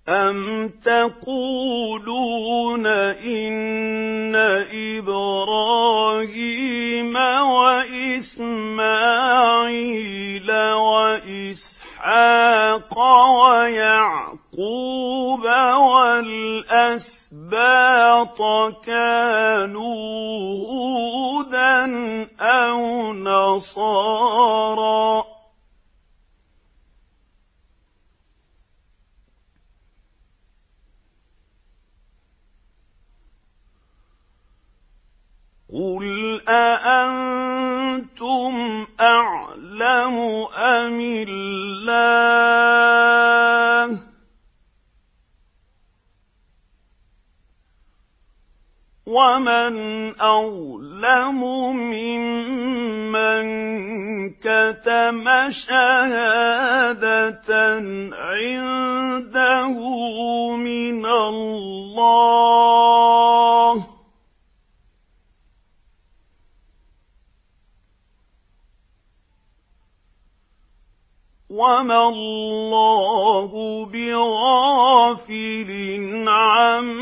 أَمْ تَقُولُونَ إِنَّ إِبْرَاهِيمَ وَإِسْمَاعِيلَ وَإِسْحَاقَ وَيَعْقُوبَ وَالْأَسْبَاطَ كَانُوا هُودًا أَوْ نَصَارَىٰ ۗ قُلْ أَأَنتُمْ أَعْلَمُ أَمِ اللَّهُ ۗ وَمَنْ أَظْلَمُ مِمَّن كَتَمَ شَهَادَةً عِندَهُ مِنَ اللَّهِ ۗ وَمَا اللَّهُ بِغَافِلٍ عَمَّا